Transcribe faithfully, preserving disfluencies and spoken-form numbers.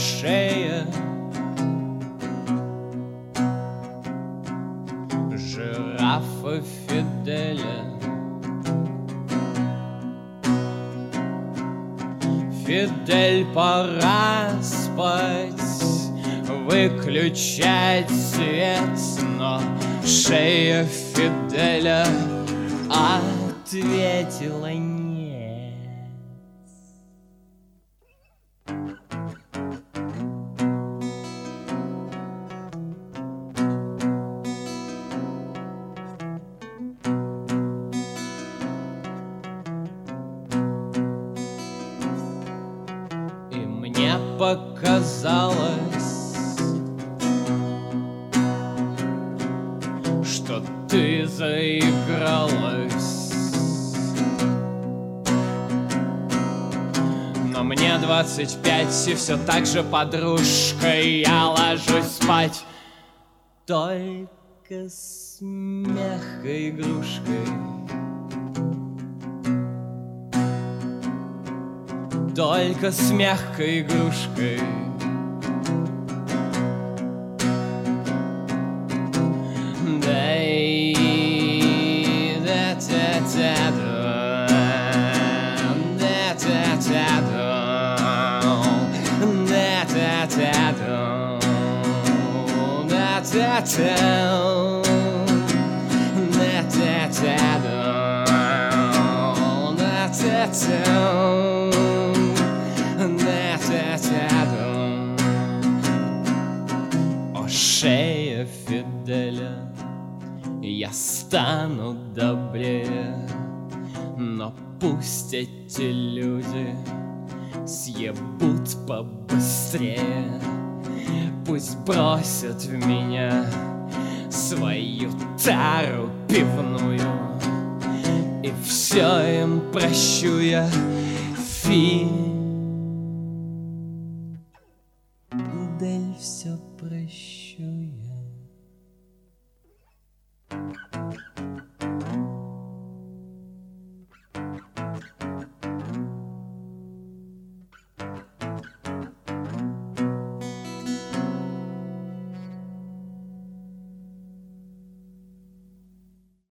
шее. Жирафа Фиделя. Фидель, пора спать, выключать свет, но шея Фиделя ответила нет. И мне показалось, что ты заигралась. Но мне двадцать пять, и все так же, подружка, я ложусь спать. Только с мягкой игрушкой. Только с мягкой игрушкой. О, шея Фиделя, я стану добрее, но пусть эти люди съебут побыстрее. Пусть бросят в меня свою тару пивную, и все им прощу я. Фи